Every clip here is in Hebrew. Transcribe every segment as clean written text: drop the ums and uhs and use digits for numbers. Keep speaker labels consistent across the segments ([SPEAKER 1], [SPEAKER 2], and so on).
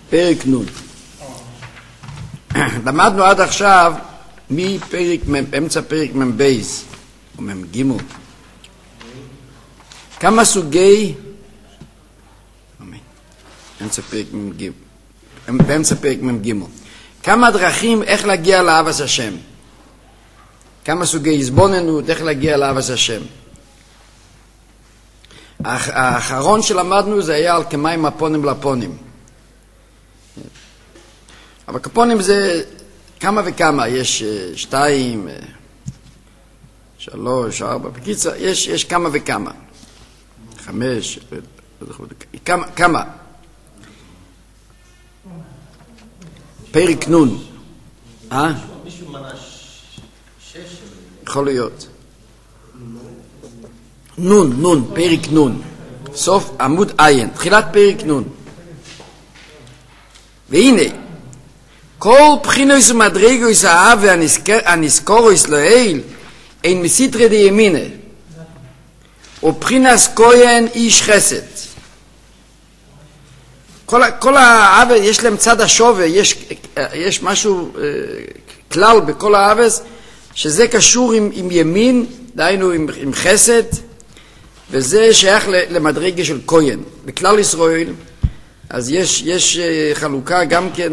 [SPEAKER 1] פרק נון. למדנו עד עכשיו מפרק, אמצע פרק מבייס, או מגימו. כמה סוגי, באמצע פרק מגימו. כמה דרכים איך להגיע לאהבת השם. כמה סוגי הסבוננות, איך להגיע לאהבת השם. האחרון שלמדנו זה היה על כמיים הפונים לפונים. אבל כפונים זה כמה וכמה, יש 2, 3, 4, בקיצור, יש כמה וכמה. 5, כמה. פרק נון.
[SPEAKER 2] מישהו מנה 6?
[SPEAKER 1] יכול להיות. נון, פרק נון. סוף עמוד עין, תחילת פרק נון. והנה, כל בחינוס ומדרגוס האהב והנזכורוס לאל אין מסיתרא דימינא ובחינס כהן איש חסד. כל האהב יש להם צד השווה, יש משהו כלל בכל האהב שזה קשור עם ימין, דהיינו עם חסד, וזה שייך למדרגה של כהן. בכלל ישראל אז יש חלוקה גם כן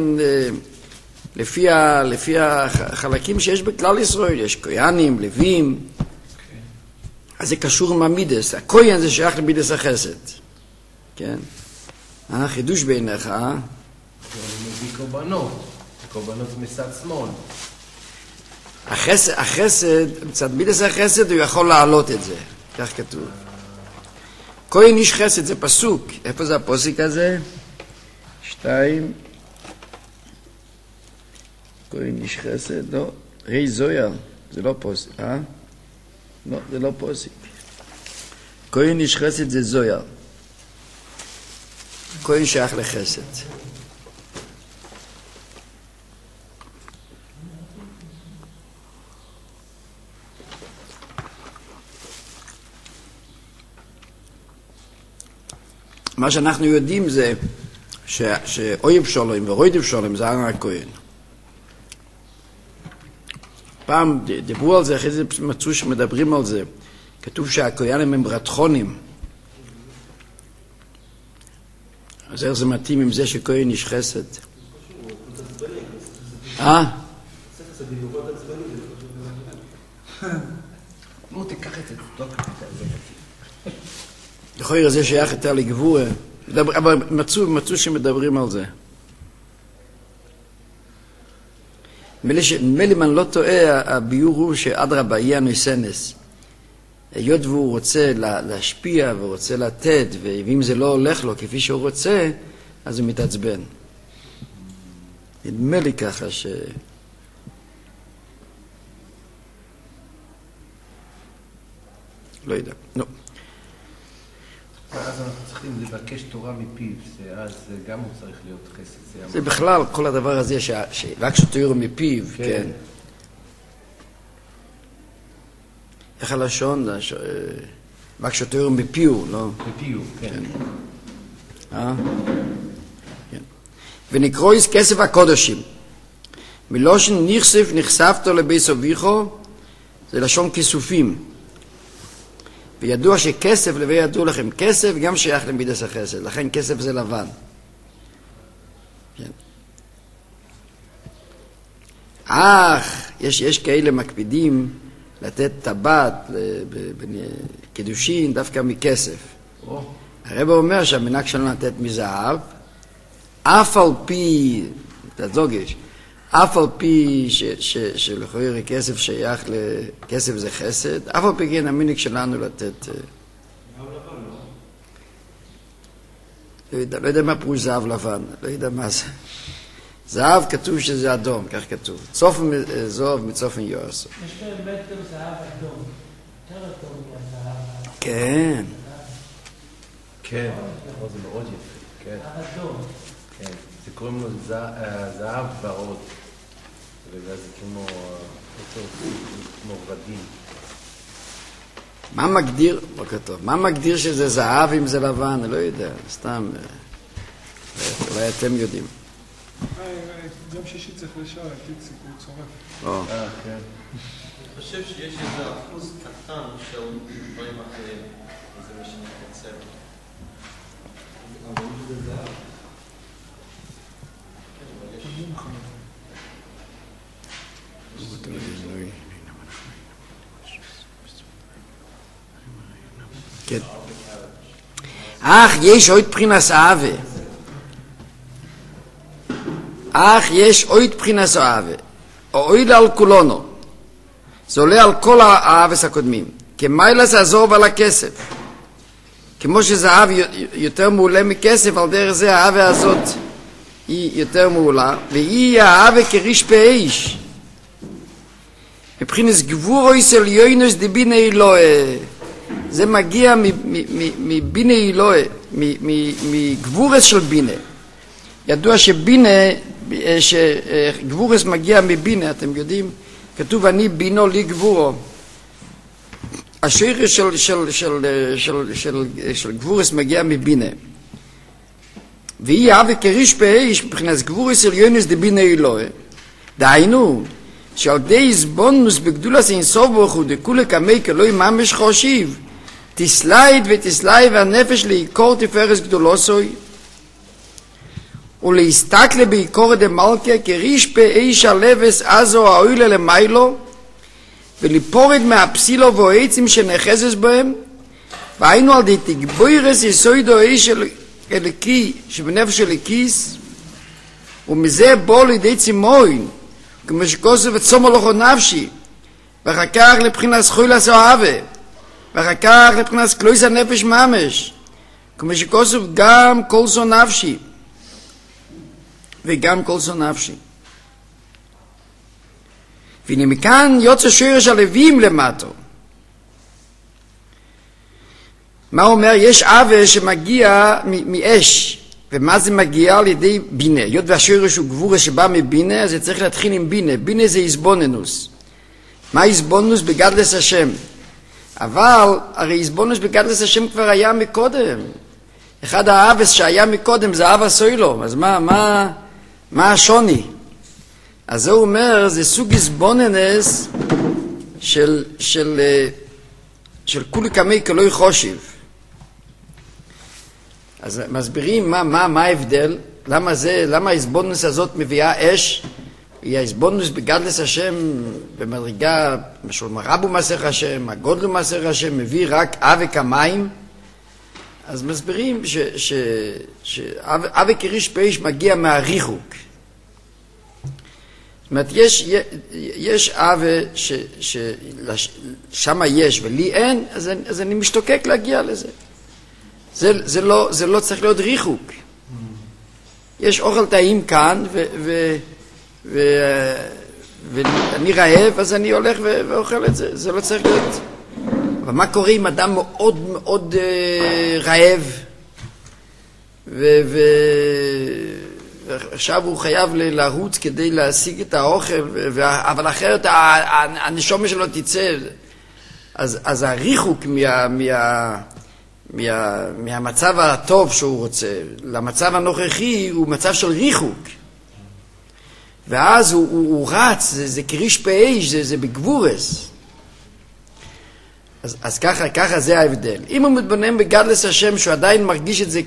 [SPEAKER 1] לפי החלקים שיש בכלל ישראל, יש כהנים, לווים, אז זה קשור עם המידס. הכהן זה שייך למידס החסד, כן? חידוש בעיניך,
[SPEAKER 2] זה מביא קורבנות מצד שמאל.
[SPEAKER 1] החסד, מצד מידס החסד הוא יכול להעלות את זה, כך כתוב. כהן איש חסד זה פסוק, איפה זה הפוסק הזה? 2, כהן איש חסד, לא, רי זויה, זה לא פוסק, לא, זה לא פוסק. כהן איש חסד זה זויה. כהן שייך לחסד. מה שאנחנו יודעים זה שאויב שולם ורוידב שולם זה ארון הכהן. פעם דיברו על זה, אחרי זה מצאו שמדברים על זה. כתוב שהכהנים הם ברתחונים. אז איך זה מתאים עם זה שכהן איש חסד?
[SPEAKER 2] נו, תיקח את זה.
[SPEAKER 1] יכול להיות זה שייך יותר לגבור, אבל מצאו שמדברים על זה. נדמה לי אם אני לא טועה, הביור הוא שאדרבה יהיה הנוסנס. היות והוא רוצה להשפיע ורוצה לתת, ואם זה לא הולך לו כפי שהוא רוצה, אז הוא מתעצבן. נדמה לי ככה לא יודע, לא.
[SPEAKER 2] אז אנחנו צריכים לבקש תורה מפיו, אז גם הוא צריך להיות חסד.
[SPEAKER 1] זה בכלל, כל הדבר הזה, רק שתוירו מפיו, כן. איך הלשון? רק שתוירו מפיו, לא?
[SPEAKER 2] מפיו, כן.
[SPEAKER 1] כן. ונקרויס כסף הקודשים. מלושן נחשפתו לבייס אביכו, זה לשון כיסופים. וידוע שכסף, לבי ידעו לכם, כסף גם שייך למידס החסד, לכן כסף זה לבן. כן. יש כאלה מקפידים לתת טבעת בקידושין דווקא מכסף. הרב אומר שהמנהג שלנו לתת מזהב, אף על פי, תזוגש, אף על פי שלכאורה כסף שייך לכסף זה חסד, אף על פי כן המנהג שלנו לתת... לא יודע מה פירוש זהב לבן, לא יודע מה זה. זהב כתוב שזה אדום, כך כתוב. צופן זהב מצופן יועסו.
[SPEAKER 3] יש כאלה מטר זהב אדום, יותר אדום מהזהב.
[SPEAKER 1] כן.
[SPEAKER 2] כן, זה מאוד יפה. כן.
[SPEAKER 3] אדום.
[SPEAKER 2] כן, זה קוראים לו זהב ורוד. וזה כמו ורדים.
[SPEAKER 1] מה מגדיר, לא כתוב, מה מגדיר שזה זהב אם זה לבן? אני לא יודע, סתם, אולי אתם יודעים.
[SPEAKER 4] יום שישי צריך לשאול, איציק, הוא צורף.
[SPEAKER 2] כן.
[SPEAKER 5] אני חושב שיש איזה אחוז קטן של דברים אחרים, וזה מה שמתקצר. אבל זה זהב.
[SPEAKER 1] כן. אך יש עוד בחינס אהבה. אך יש עוד בחינס אהבה. אוהל על כולנו. זה עולה על כל האהבס הקודמים. כמיילס הזוב על הכסף. כמו שזהב יותר מעולה מכסף, על דרך זה האהבה הזאת היא יותר מעולה, והיא האהבה כריש באיש. מבחינס גבורוי של יוינוס דבינה אלוהי. זה מגיע מבינה אלוהי, מגבורס של בינה. ידוע שבינה, שגבורס מגיע מבינה, אתם יודעים? כתוב אני בינו לי גבורו. השיר של גבורס מגיע מבינה. והיא אהבה כריש באיש מבחינת גבורס של יוינוס דבינה אלוהי. דהיינו, שעל די הסבונוס בגדולת אינסוף ברוך הוא דכולי כמי כאלוהי ממש חושיב, תסלייד ותסלייד והנפש לעיקור תפארס גדולוסוי, ולהסתכלה בעיקור דמלכה כריש באיש הלבס עזו האוילה למיילו, ולפורד מהפסילו והעצים שנחזס בהם, והיינו על די תגבוירס יסוידו איש אליקי שבנפש אליקיס, ומזה בוא לידי צימוין, כמו שכוסף וצומו לכו נפשי, ואחר כך לבחינת זכוילס אוהבה, ואחר כך לבחינת קלויס הנפש ממש, כמו שכוסף גם כל זו נפשי, וגם כל זו נפשי. והנה מכאן יוצא שורש הלווים למטו. מה אומר? יש אהבה שמגיע מאש, ומה זה מגיע על ידי בינה. היות והשורש הוא גבורה שבא מבינה, אז זה צריך להתחיל עם בינה. בינה זה איזבוננוס. מה איזבוננוס? בגדלס השם. אבל הרי איזבוננוס בגדלס השם כבר היה מקודם. אחד האהבס שהיה מקודם זה אהבה סוילו. אז מה השוני? אז זה אומר, זה סוג איזבוננס של כולי כמי כלוי חושיב. אז מסבירים מה ההבדל, למה ההסבונוס הזאת מביאה אש, היא ההסבונוס בגדלס השם במדרגה, משול מרבו מסך השם, הגודלו מסך השם, מביא רק אבק המים. אז מסבירים שאבק כריש באיש מגיע מהריחוק. זאת אומרת, יש אהבה ששם יש ולי אין, אז אני משתוקק להגיע לזה. זה לא צריך להיות ריחוק. יש אוכל טעים כאן, ואני רעב, אז אני הולך ואוכל את זה. זה לא צריך להיות. אבל מה קורה אם אדם מאוד מאוד רעב, ועכשיו הוא חייב לרוץ כדי להשיג את האוכל, אבל אחרת הנשמה שלו תצא. אז הריחוק מהמצב הטוב שהוא רוצה למצב הנוכחי הוא מצב של ריחוק. ואז הוא רץ, זה כריש באש, זה בגבורס. אז ככה זה ההבדל. אם הוא מתבונן בגדלס השם שהוא עדיין מרגיש את זה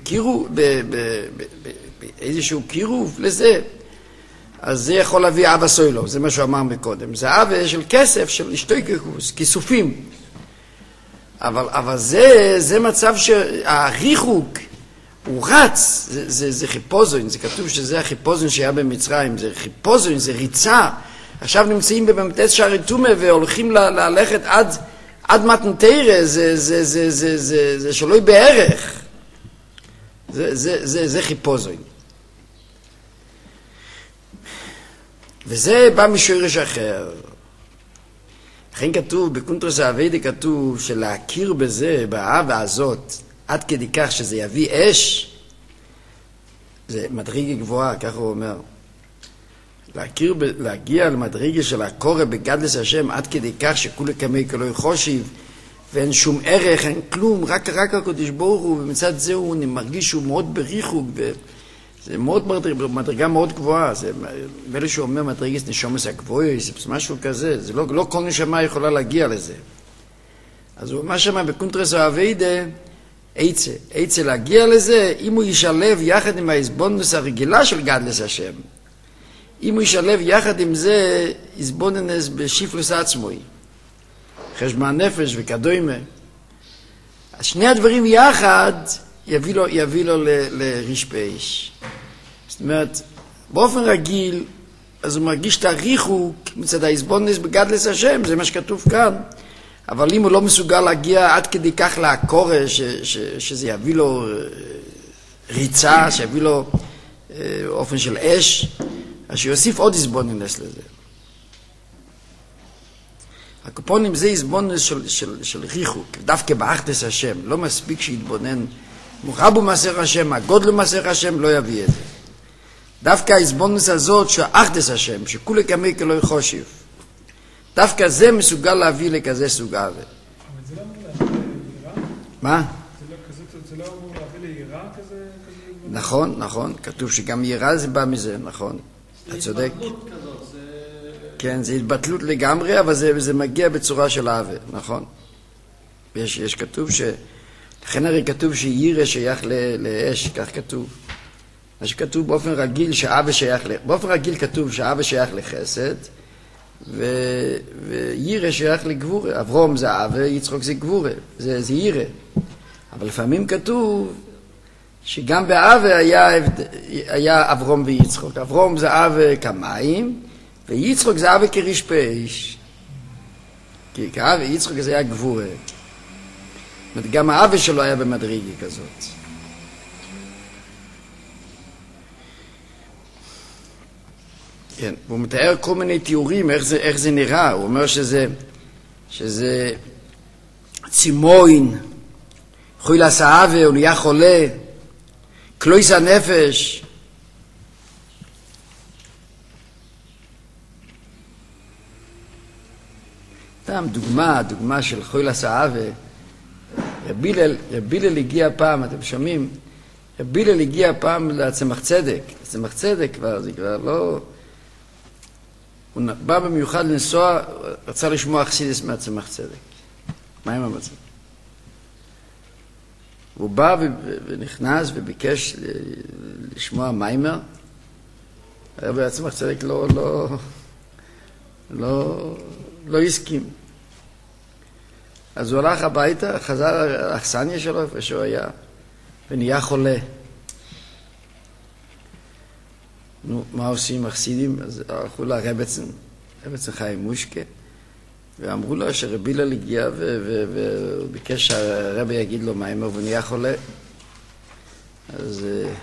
[SPEAKER 1] באיזשהו קירוב לזה, אז זה יכול להביא אהבה סוילו, זה מה שהוא אמר מקודם. זה אהבה של כסף, של שטויקקוס, כיסופים. אבל זה מצב שהריחוק הוא רץ, זה חיפוזון, זה כתוב שזה החיפוזון שהיה במצרים, זה חיפוזון, זה ריצה. עכשיו נמצאים בממתס שערי תומה והולכים ללכת עד מתנתרא, זה שלוי בערך. זה חיפוזון. וזה בא משורש אחר. לכן כתוב, בקונטרס האביידה כתוב שלהכיר בזה, באהבה הזאת, עד כדי כך שזה יביא אש, זה מדרגה גבוהה, ככה הוא אומר. להגיע למדרגה של הקורא בגדלס השם, עד כדי כך שכולי כמי כלוי חושיב, ואין שום ערך, אין כלום, רק הקדוש ברוך הוא, ומצד זה הוא מרגיש שהוא מאוד בריחוק, זה מאוד מדרגה מאוד גבוהה, זה באלה שהוא אומר מדרגת נשומס הגבוהה, זה משהו כזה, זה לא כל נשמה יכולה להגיע לזה. אז הוא אומר שמה בקונטרס האביידה, עצה להגיע לזה, אם הוא ישלב יחד עם ההסבונדנס הרגילה של גדלס השם, אם הוא ישלב יחד עם זה הסבונדנס בשיפלוס עצמוי, חשבון נפש וכדומה, אז שני הדברים יחד יביא לו לרשפש. זאת אומרת, באופן רגיל, אז הוא מרגיש את הריחוק מצד ההסבונדנס בגדלס השם, זה מה שכתוב כאן, אבל אם הוא לא מסוגל להגיע עד כדי כך לעקורה, שזה יביא לו ריצה, שיביא לו אופן של אש, אז שיוסיף עוד הסבונדנס לזה. הקופונים זה הסבונדנס של ריחוק, דווקא באחדס השם, לא מספיק שיתבונן מורבו מעשר השם, הגודל מעשר השם, לא יביא את זה. דווקא ההסבונדנס הזאת של אחדס השם, שכולי כמי כלא חושב, דווקא זה מסוגל להביא לכזה סוג אהבה.
[SPEAKER 4] אבל זה לא אמור להביא ליראה?
[SPEAKER 1] מה?
[SPEAKER 4] זה לא אמור להביא ליראה כזה?
[SPEAKER 1] נכון, כתוב שגם יראה זה בא מזה, נכון. אתה צודק.
[SPEAKER 5] זה התבטלות כזאת, זה...
[SPEAKER 1] כן, זה התבטלות לגמרי, אבל זה מגיע בצורה של אהבה, נכון. יש כתוב לכן הרי כתוב שירא שייך לאש, כך כתוב. מה שכתוב באופן רגיל שאהבה שייך, באופן רגיל כתוב שאהבה שייך לחסד, וירא שייך לגבורה. אברהם זה אהבה, יצחק זה גבורה, זה ירא. אבל לפעמים כתוב שגם באהבה היה אברהם ויצחק. אברהם זה אהבה כמים, ויצחק זה אהבה כרשפש. כי כאהבה יצחק זה היה גבורה. גם האהבה שלו היה במדרגה כזאת. כן, והוא מתאר כל מיני תיאורים, איך זה נראה. הוא אומר שזה צימוין, חוילס האהבה, הוא נהיה חולה, קלויס הנפש. סתם דוגמה של חוילס האהבה. רבי הלל הגיע פעם, אתם שומעים? רבי הלל הגיע פעם לצמח צדק. לצמח צדק כבר, זה כבר לא... הוא בא במיוחד לנסוע, רצה לשמוע חסידס מהצמח צדק. מה עם המצב? הוא בא ונכנס וביקש לשמוע מיימר. הרבי הצמח צדק לא הסכים. אז הוא הלך הביתה, חזר לאכסניה שלו, איפה שהוא היה, ונהיה חולה. נו, מה עושים החסידים? אז הלכו לרבצן חיים מושקה, ואמרו לו שרבי הלל הגיע וביקש שהרבי יגיד לו מיימר, ונהיה חולה. אז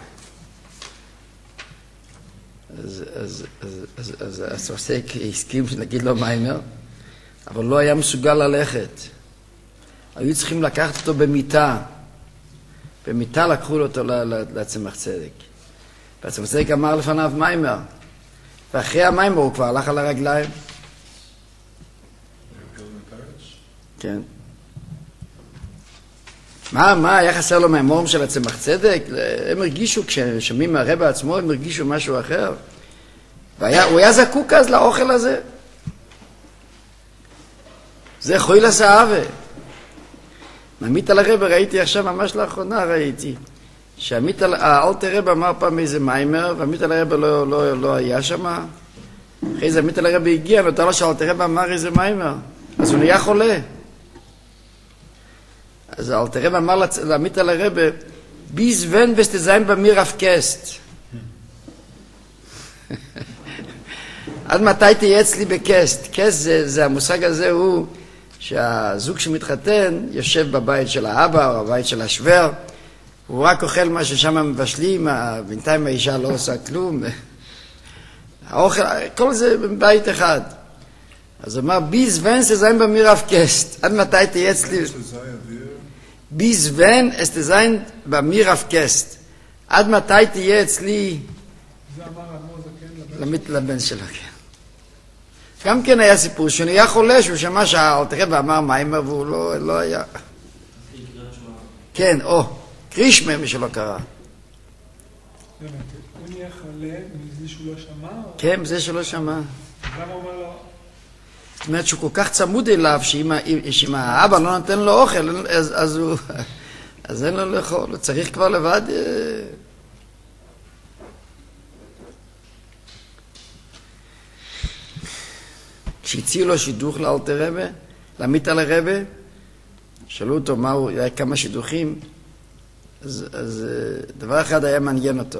[SPEAKER 1] הסוסק הסכים להגיד לו מיימר, אבל לא היה מסוגל ללכת. היו צריכים לקחת אותו במיטה. במיטה לקחו אותו לצמח צדק. והצמח צדק אמר לפניו מיימר. ואחרי המיימר הוא כבר הלך על הרגליים. כן. מה היה חסר לו מהמורם של הצמח צדק? הם הרגישו, כששומעים מהרבי עצמו, הם הרגישו משהו אחר. הוא היה זקוק אז לאוכל הזה. זה חוילס האהבה. מעמית על הרב ראיתי עכשיו, ממש לאחרונה ראיתי, שעמית על האלטר רב אמר פעם איזה מיימר, ועמית על הרב לא היה שם. אחרי זה עמית על הרב הגיע, נותר לו שהאלטר רב אמר איזה מיימר, אז הוא נהיה חולה. אז האלטר רב אמר לעמית על הרב, ביז ון וסתזיין במיר אף קסט. עד מתי תהיה אצלי בקסט? קסט זה המושג הזה הוא שהזוג שמתחתן יושב בבית של האבא או בבית של השוור, הוא רק אוכל מה ששם מבשלים, בינתיים האישה לא עושה כלום, האוכל, כל זה בבית אחד. אז הוא אמר, ביז ון סתזיין במיר אף קסט, עד מתי תהיה אצלי... ביז ון סתזיין במיר אף קסט, עד מתי תהיה אצלי...
[SPEAKER 4] זה אמר אדמו"ר זקן
[SPEAKER 1] לבן שלו, כן. גם כן היה סיפור שהוא נהיה חולה, שהוא שמע שהאלטר רב אמר מיימר והוא לא היה. כן, קרישמה, מי שלא קרא.
[SPEAKER 4] מניח עלה מזה שהוא לא שמע?
[SPEAKER 1] כן, זה שלא שמע.
[SPEAKER 4] למה הוא אומר לו?
[SPEAKER 1] זאת אומרת שהוא כל כך צמוד אליו, שאם האבא לא נותן לו אוכל, אז אין לו לאכול, הוא צריך כבר לבד. כשהציעו לו שידוך לאלתר רבי, לעמית על הרבי, שאלו אותו מה הוא, היה כמה שידוכים, אז דבר אחד היה מעניין אותו.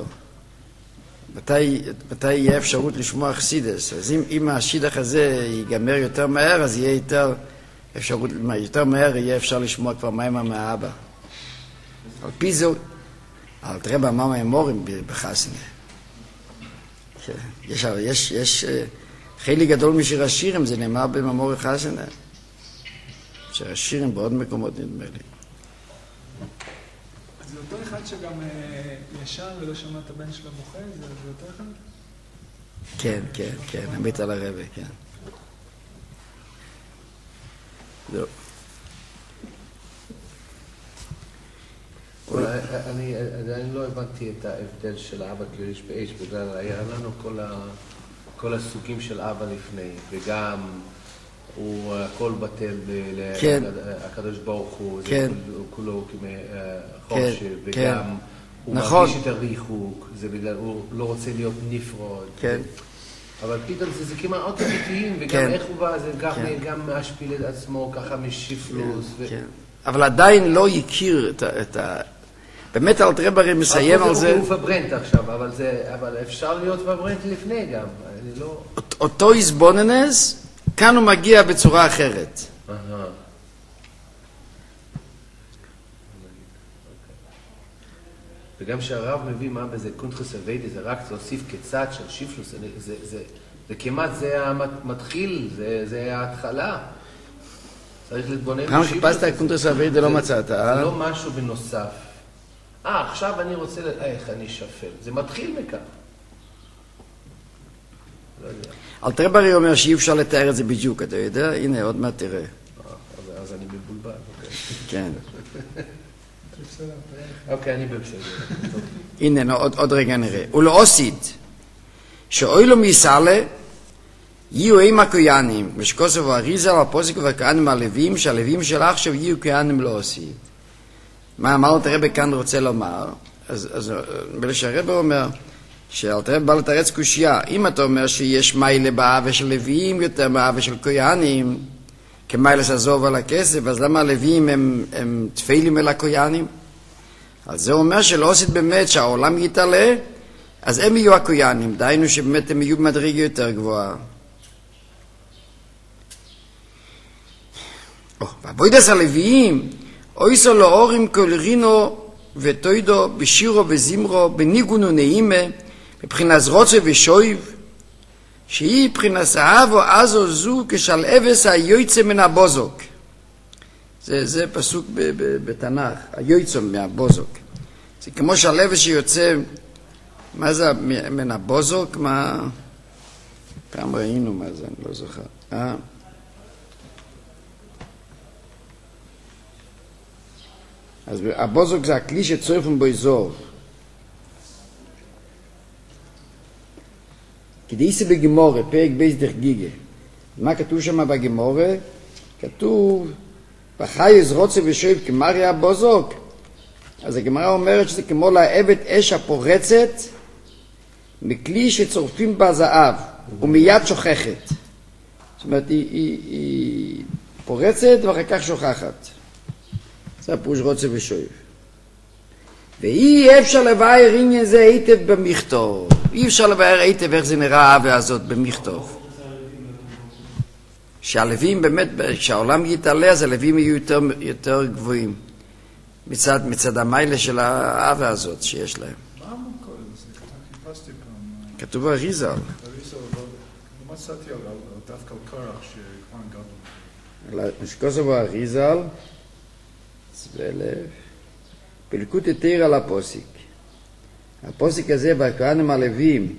[SPEAKER 1] מתי יהיה אפשרות לשמוע חסידס? אז אם השידך הזה ייגמר יותר מהר, אז יהיה יותר מהר יהיה אפשר לשמוע כבר מיימה מהאבא. על פי זה, אלתר רבי אמר מהאמורים בחסנה. יש חלק גדול משיר השירים, זה נאמר במאמורי חסנה. שיר השירים בעוד מקומות נדמה לי.
[SPEAKER 4] זה אותו אחד שגם ישן ולא שמע את הבן שלו בוכה? זה אותו אחד?
[SPEAKER 1] כן, עמית על הרבי, כן. זהו.
[SPEAKER 2] אני עדיין לא הבנתי את ההבדל של האבא קליש באש, בגלל היה לנו כל הסוגים של אבא לפני, וגם הוא הכל בטל לקדוש ברוך הוא, זה כולו חושב, וגם הוא מרגיש את הריחוק, זה בגלל הוא לא רוצה להיות נפרד. אבל פתאום זה כמעט עוד אמיתיים, וגם איך הוא בא, זה גם משפיל את עצמו, ככה משיפלוס.
[SPEAKER 1] אבל עדיין לא יכיר את ה... באמת אלתר רבי מסיים על זה...
[SPEAKER 2] הוא פברנט עכשיו, אבל אפשר להיות פברנט לפני גם.
[SPEAKER 1] אותו איזבוננס, כאן הוא מגיע בצורה אחרת.
[SPEAKER 2] וגם שהרב מביא מה בזה קונטרס אביידי, זה רק להוסיף כצד של שיפלוס, זה כמעט, זה המתחיל, זה ההתחלה. צריך להתבונן
[SPEAKER 1] כמה חיפשת קונטרס אביידי לא מצאת,
[SPEAKER 2] זה לא משהו בנוסף. עכשיו אני רוצה, איך אני שפל. זה מתחיל מכך. לא יודע.
[SPEAKER 1] אלתר רבי אומר שאי אפשר לתאר את זה בדיוק, אתה יודע? הנה, עוד מעט תראה.
[SPEAKER 2] אז אני מבולבל.
[SPEAKER 1] כן.
[SPEAKER 2] אוקיי, אני בסדר.
[SPEAKER 1] הנה, עוד רגע נראה. ולאוסיד, שאוי לו מיסלה, יהיו עם הכוינים, ושכוסו ואריזה, והפוסק והכהנים הלווים, שהלווים של עכשיו יהיו כהנים לאוסיד. מה אלתר רבי כאן רוצה לומר? אז שהרבי אומר, שאלתר רבי בא לתרץ קושיה, אם אתה אומר שיש מיילה באהבה של לווים יותר מאהבה של כהנים, כמיילה שעזוב על הכסף, אז למה הלווים הם תפלים אל הכהנים? אז זה אומר שלא עשית באמת שהעולם יתעלה, אז הם יהיו הכהנים, דהיינו שבאמת הם יהיו במדרגה יותר גבוהה. ועבודת הלוויים, אויסו לאורים כל רינו ותוידו בשירו וזמרו, בניגון ונעימה, מבחינת רוצה ושויב, שהיא מבחינת אהבו עזו זו כשל אבס היוצא מן הבוזוק. זה פסוק בתנ"ך, היוצא מהבוזוק. זה כמו של אבס שיוצא, מה זה מן הבוזוק? פעם ראינו מה זה, אני לא זוכר. אז הבוזוק זה הכלי שצורפים בו אזור. כדאיסי בגמורה, פרק בייס דחגיגה. מה כתוב שם בגמורה? כתוב, בחייס רוצה ושואב כמרי הבוזוק. אז הגמרא אומרת שזה כמו לעבד אש הפורצת, מכלי שצורפים בה זהב, ומיד שוכחת. זאת אומרת, היא פורצת ואחר כך שוכחת. זה הפירוש רוצה ושואב. ואי אפשר לבאר עניין זה היטב במכתוב. אי אפשר לבאר היטב איך זה נראה האהבה הזאת במכתוב. שהלווים באמת, כשהעולם יתעלה, אז הלווים יהיו יותר גבוהים. מצד המיילה של האהבה הזאת שיש להם.
[SPEAKER 4] מה המקור לזה? חיפשתי פעם.
[SPEAKER 1] כתוב באריזל.
[SPEAKER 4] לא מצאתי על דווקא על קורח שכבר גדול.
[SPEAKER 1] משקוסו באריזל, פלקות התיר על הפוסיק. הפוסיק הזה בכהנים הלווים,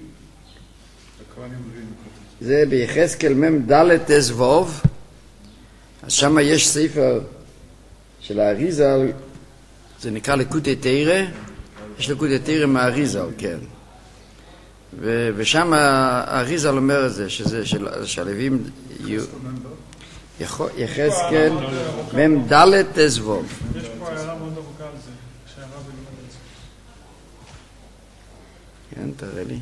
[SPEAKER 1] זה ביחזקאל מ' ד' תזבוב, אז שם יש ספר של האריזל, זה נקרא לקוטי תירה, יש לקוטי תירה מהאריזל, כן. ושם האריזל אומר את זה, שהלווים יהיו... יחזקאל מ"ד תזבוב.
[SPEAKER 4] יש פה הערה מאוד ארוכה על זה, שהרב ילמד את זה.
[SPEAKER 1] כן, תראה לי.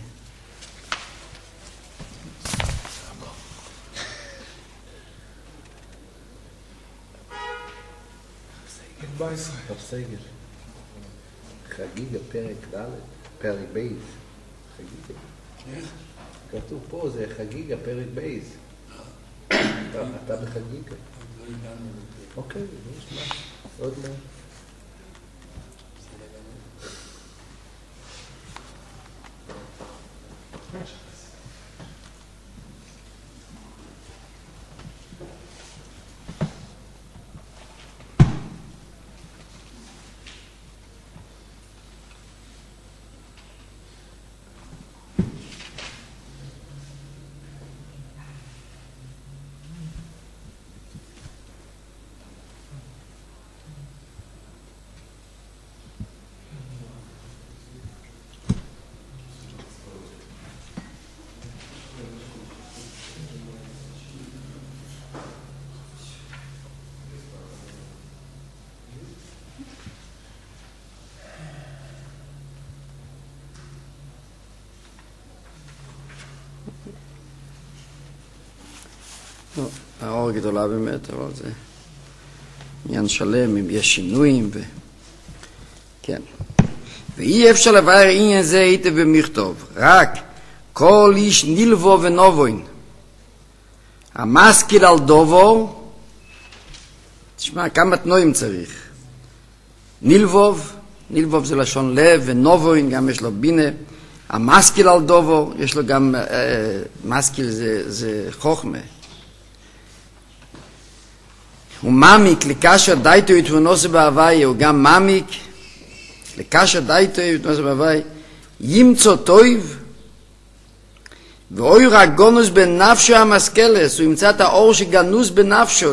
[SPEAKER 2] רב סייגל. חגיגה פרק ד', פרק בייס. חגיגה. כתוב פה זה חגיגה פרק בייס. אתה בחגיגה. אוקיי, יש מה. עוד מה.
[SPEAKER 1] האור גדולה באמת, אבל זה עניין שלם, אם יש שינויים כן. ואי אפשר לבאר עניין זה היטב במכתוב, רק כל איש נלבו ונובוין, המשכיל על דובו, תשמע, כמה תנועים צריך. נלבוב זה לשון לב, ונובוין גם יש לו בינה, המשכיל על דובו, יש לו גם, משכיל זה חוכמה. הוא מעמיק לקשר דייטו יתבונוסו בהווי, הוא גם מעמיק לקשר דייטו יתבונוסו בהווי, ימצוא טויב, ואוי רק גונוס בנפשו המשכלס, הוא ימצא את האור שגנוס בנפשו.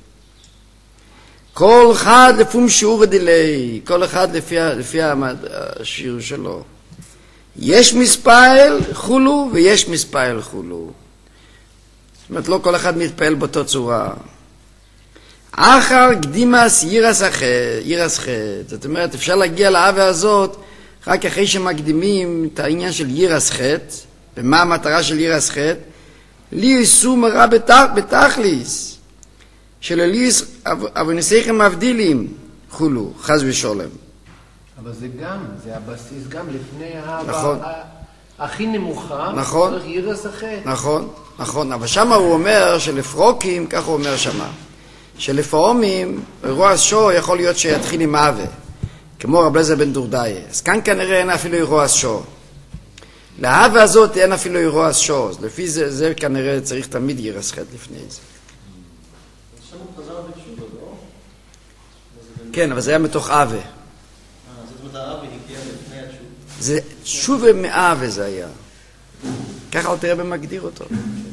[SPEAKER 1] כל אחד לפום שיעור ודילי, כל אחד לפי השיר שלו. יש מספעל חולו ויש מספעל חולו. זאת אומרת, לא כל אחד מתפעל באותו צורה. אחר קדימס ירס חטא. זאת אומרת, אפשר להגיע לאהבה הזאת רק אחרי שמקדימים את העניין של ירס חטא. ומה המטרה של ירס חטא? לי יישום מרע בתכליס. שלליס אבוניסיכם מבדילים חולו, חס ושולם.
[SPEAKER 2] אבל זה גם, זה הבסיס גם לפני האהבה
[SPEAKER 1] נכון.
[SPEAKER 2] הכי נמוכה.
[SPEAKER 1] נכון.
[SPEAKER 2] צריך ירס החטא.
[SPEAKER 1] נכון. אבל שמה הוא אומר שלפרוקים, כך הוא אומר שמה. שלפעמים אירוע השור יכול להיות שיתחיל עם אהבה, כמו רב אליעזר בן דורדאי. אז כאן כנראה אין אפילו אירוע השור. לאהבה הזאת אין אפילו אירוע השור. לפי זה כנראה צריך תמיד ירס חטא לפני זה.
[SPEAKER 5] שם הוא חזר בתשובה, לא?
[SPEAKER 1] כן, אבל זה היה מתוך אהבה.
[SPEAKER 5] זאת אומרת, האהבה הגיעה לפני התשובה.
[SPEAKER 1] זה תשובה מאהבה זה היה. ככה אל תראה במגדיר אותו.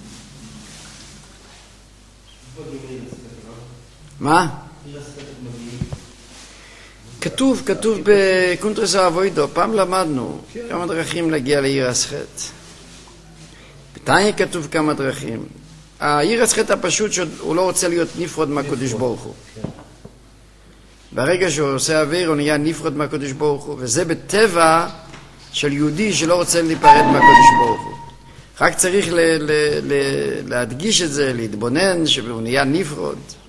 [SPEAKER 1] מה? כתוב בקונטרס האבוידו, פעם למדנו כמה דרכים להגיע לירס חטא. בתניא כתוב כמה דרכים. הירס חטא הפשוט שהוא לא רוצה להיות נפרד מהקדוש ברוך הוא. ברגע שהוא עושה עבירה הוא נהיה נפרד מהקדוש ברוך הוא, וזה בטבע של יהודי שלא רוצה להיפרד מהקדוש ברוך הוא. רק צריך להדגיש את זה, להתבונן שהוא נהיה נפרד.